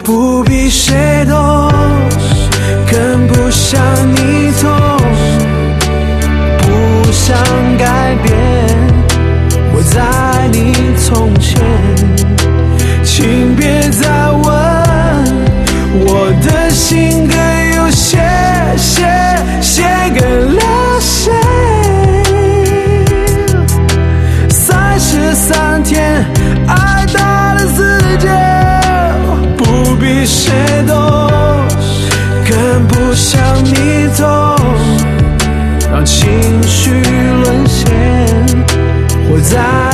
不必谁懂，更不想你懂，不想改变我在你从前，请别再问我的情歌有写给了谁。33天爱到了死结，不必谁懂，更不想你懂，让情绪沦陷，活在